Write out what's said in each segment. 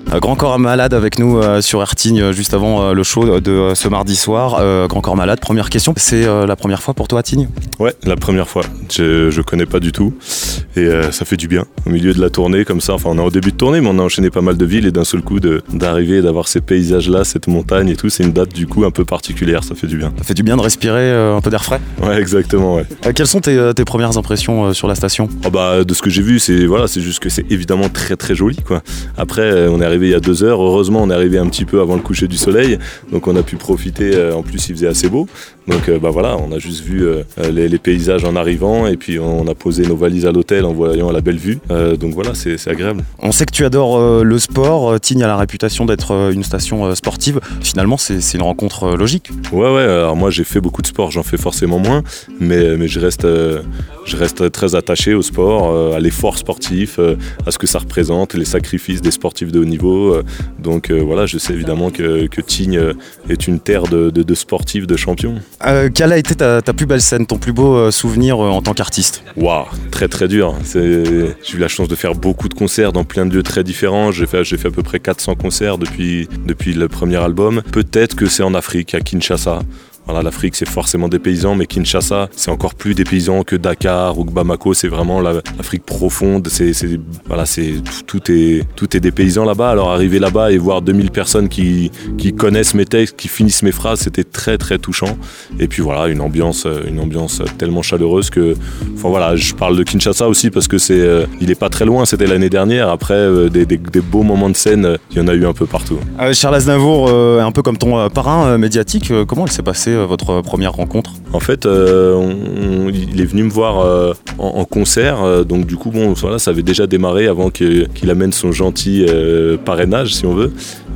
Grand Corps Malade avec nous sur Ertignes juste avant le show de ce mardi soir. Grand Corps Malade, première question, c'est la première fois pour toi à Tignes ? Ouais, la première fois. Je connais pas du tout et ça fait du bien. Au milieu de la tournée comme ça, enfin on est au début de tournée mais on a enchaîné pas mal de villes et d'un seul coup d'arriver et d'avoir ces paysages-là, cette montagne et tout, c'est une date du coup un peu particulière, ça fait du bien. Ça fait du bien de respirer un peu d'air frais ? Ouais, exactement, ouais. Quelles sont tes premières impressions sur la station ? De ce que j'ai vu, c'est juste que c'est évidemment très très joli quoi. Après on est arrivé il y a 2 heures, heureusement on est arrivé un petit peu avant le coucher du soleil, donc on a pu profiter, en plus il faisait assez beau, donc on a juste vu les paysages en arrivant et puis on a posé nos valises à l'hôtel en voyant la belle vue, donc voilà, c'est agréable. On sait que tu adores le sport, Tignes a la réputation d'être une station sportive, finalement c'est une rencontre logique. Ouais, alors moi j'ai fait beaucoup de sport, j'en fais forcément moins, mais je reste très attaché au sport, à l'effort sportif, à ce que ça représente, les sacrifices des sportifs de haut niveau. Donc je sais évidemment que Tignes est une terre de sportifs, de champions. Quelle a été ta plus belle scène, ton plus beau souvenir en tant qu'artiste ? Waouh, très très dur. J'ai eu la chance de faire beaucoup de concerts dans plein de lieux très différents. J'ai fait à peu près 400 concerts depuis le premier album. Peut-être que c'est en Afrique, à Kinshasa. Voilà, l'Afrique c'est forcément des paysans, mais Kinshasa c'est encore plus des paysans que Dakar ou que Bamako, c'est vraiment l'Afrique profonde, tout est des paysans là-bas. Alors arriver là-bas et voir 2000 personnes qui connaissent mes textes, qui finissent mes phrases, c'était très très touchant. Et puis voilà, une ambiance tellement chaleureuse que, je parle de Kinshasa aussi parce que il est pas très loin, c'était l'année dernière. Après des beaux moments de scène, il y en a eu un peu partout. Charles Aznavour, un peu comme ton parrain médiatique, comment elle s'est passée votre première rencontre ? En fait, il est venu me voir en concert, donc du coup, ça avait déjà démarré avant qu'il amène son gentil parrainage, si on veut.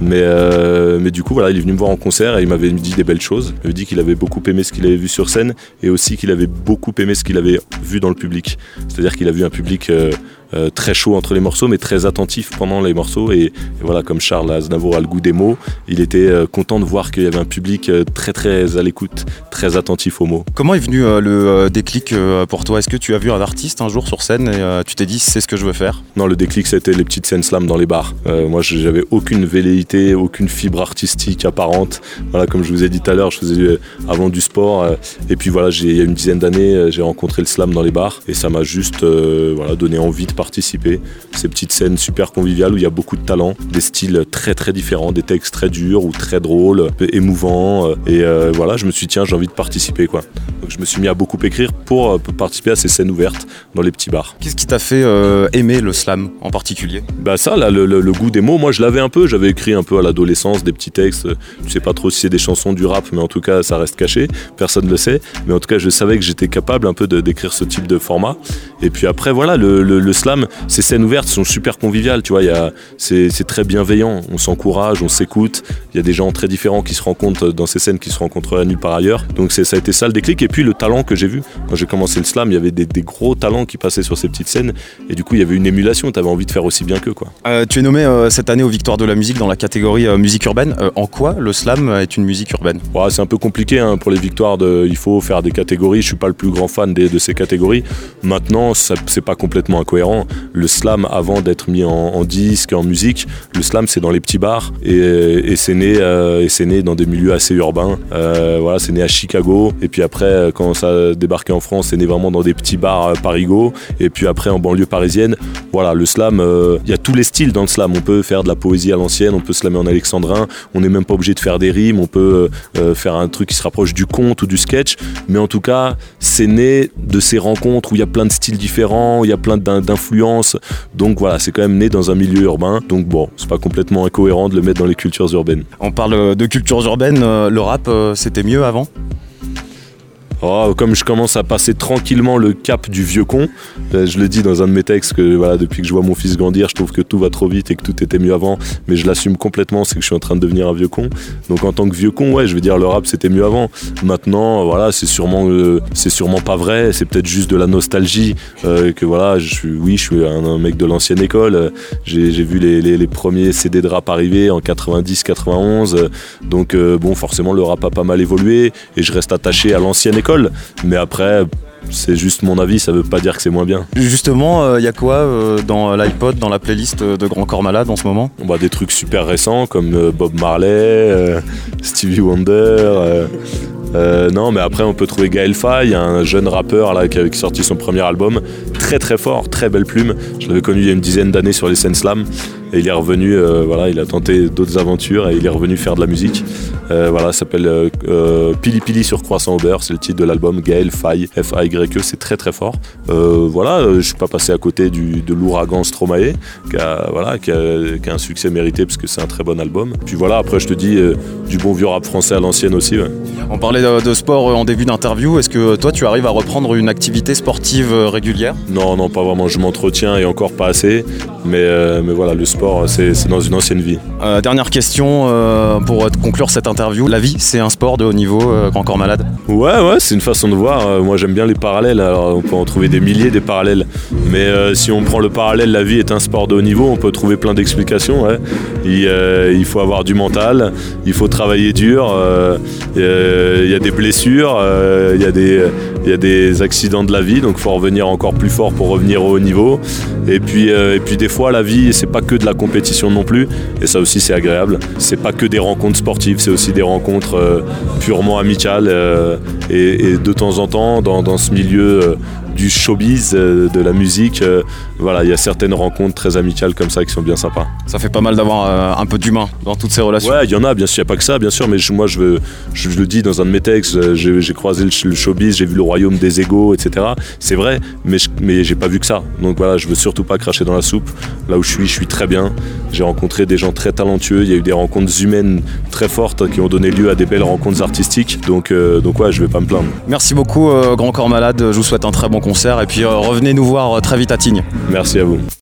Mais du coup, il est venu me voir en concert et il m'avait dit des belles choses. Il m'avait dit qu'il avait beaucoup aimé ce qu'il avait vu sur scène et aussi qu'il avait beaucoup aimé ce qu'il avait vu dans le public. C'est-à-dire qu'il a vu un public très chaud entre les morceaux, mais très attentif pendant les morceaux. Et voilà, comme Charles Aznavour a le goût des mots, il était content de voir qu'il y avait un public très très à l'écoute, très attentif aux mots. Comment est venu le déclic pour toi ? Est-ce que tu as vu un artiste un jour sur scène et tu t'es dit c'est ce que je veux faire ? Non, le déclic c'était les petites scènes slam dans les bars. Moi j'avais aucune velléité, aucune fibre artistique apparente. Voilà, comme je vous ai dit tout à l'heure, je faisais avant du sport et puis voilà, il y a une dizaine d'années, j'ai rencontré le slam dans les bars et ça m'a juste donné envie de participer. Ces petites scènes super conviviales où il y a beaucoup de talent, des styles très très différents, des textes très durs ou très drôles, émouvants et je me suis dit tiens, j'ai envie de participer quoi. Donc je me suis mis à beaucoup écrire pour participer à ces scènes ouvertes dans les petits bars. Qu'est-ce qui t'a fait aimer le slam en particulier ? Le goût des mots, moi je l'avais un peu, j'avais écrit un peu à l'adolescence des petits textes, tu sais pas trop si c'est des chansons, du rap, mais en tout cas ça reste caché, personne ne le sait, mais en tout cas je savais que j'étais capable un peu d'écrire ce type de format. Et puis après le slam, ces scènes ouvertes sont super conviviales, tu vois, c'est très bienveillant, on s'encourage, on s'écoute, il y a des gens très différents qui se rencontrent dans ces scènes qui se rencontreraient nulle part ailleurs, donc ça a été ça le déclic. Et puis le talent que j'ai vu, quand j'ai commencé le slam, il y avait des gros talents qui passaient sur ces petites scènes, et du coup il y avait une émulation, t'avais envie de faire aussi bien qu'eux quoi. Tu es nommé cette année aux Victoires de la musique dans la catégorie musique urbaine. En quoi le slam est une musique urbaine ? C'est un peu compliqué pour les victoires, il faut faire des catégories, je suis pas le plus grand fan de ces catégories. Maintenant c'est pas complètement incohérent. Le slam, avant d'être mis en disque, en musique, le slam c'est dans les petits bars et c'est né dans des milieux assez urbains. C'est né à Chicago et puis après quand ça a débarqué en France, c'est né vraiment dans des petits bars parigots et puis après en banlieue parisienne. Voilà, le slam, il y a tous les styles dans le slam. On peut faire de la poésie à l'ancienne, on peut slammer en alexandrin, on n'est même pas obligé de faire des rimes, on peut faire un truc qui se rapproche du conte ou du sketch, mais en tout cas c'est né de ces rencontres où il y a plein de styles différents, où il y a plein d'influences, donc voilà, c'est quand même né dans un milieu urbain, donc c'est pas complètement incohérent de le mettre dans les cultures urbaines. On parle de cultures urbaines, le rap c'était mieux avant ? Comme je commence à passer tranquillement le cap du vieux con, je le dis dans un de mes textes que depuis que je vois mon fils grandir, je trouve que tout va trop vite et que tout était mieux avant, mais je l'assume complètement, c'est que je suis en train de devenir un vieux con. Donc en tant que vieux con, je vais dire le rap c'était mieux avant. Maintenant, c'est sûrement pas vrai, c'est peut-être juste de la nostalgie je suis un mec de l'ancienne école. J'ai vu les premiers CD de rap arriver en 90-91, donc forcément le rap a pas mal évolué et je reste attaché à l'ancienne école. Mais après, C'est juste mon avis, ça veut pas dire que c'est moins bien. Justement, il y a quoi dans l'iPod, dans la playlist de Grand Corps Malade en ce moment ? Des trucs super récents comme Bob Marley, Stevie Wonder. Non, mais après on peut trouver Gaël Faye, un jeune rappeur là, qui a sorti son premier album, très très fort, très belle plume. Je l'avais connu il y a une dizaine d'années sur les scènes slam et il est revenu, il a tenté d'autres aventures et il est revenu faire de la musique. Ça s'appelle Pili Pili sur Croissant au beurre, c'est le titre de l'album. Gaël Faye, F-A-Y-E, c'est très très fort. Je suis pas passé à côté de l'ouragan Stromae qui a un succès mérité parce que c'est un très bon album. Puis voilà, après je te dis du bon vieux rap français à l'ancienne aussi. Ouais. On parlait de sport en début d'interview. Est-ce que toi tu arrives à reprendre une activité sportive régulière ? Non, pas vraiment. Je m'entretiens et encore pas assez. Mais voilà, le sport, c'est dans une ancienne vie. Dernière question pour conclure cette interview. La vie, c'est un sport de haut niveau, Grand Corps Malade ? Ouais, c'est une façon de voir. Moi, j'aime bien les parallèles. Alors, on peut en trouver des milliers des parallèles. Mais si on prend le parallèle, la vie est un sport de haut niveau, on peut trouver plein d'explications. Ouais. Il faut avoir du mental, il faut travailler dur. Il y a des blessures, il y a des accidents de la vie, donc il faut revenir encore plus fort pour revenir au haut niveau. Et puis des fois, la vie, c'est pas que de la compétition non plus. Et ça aussi, c'est agréable. C'est pas que des rencontres sportives, c'est aussi des rencontres purement amicales. Et de temps en temps, dans ce milieu du showbiz, de la musique, il y a certaines rencontres très amicales comme ça qui sont bien sympas. Ça fait pas mal d'avoir un peu d'humain dans toutes ces relations. Ouais, il y en a, bien sûr, il n'y a pas que ça, bien sûr, mais moi je le dis dans un de mes textes, j'ai croisé le showbiz, j'ai vu le royaume des égos, etc. C'est vrai, mais j'ai pas vu que ça. Donc voilà, je veux surtout pas cracher dans la soupe. Là où je suis très bien. J'ai rencontré des gens très talentueux, il y a eu des rencontres humaines très fortes qui ont donné lieu à des belles rencontres artistiques. Donc ouais, je vais pas me plaindre. Merci beaucoup Grand Corps Malade, je vous souhaite un très bon concert et puis revenez nous voir très vite à Tignes. Merci à vous.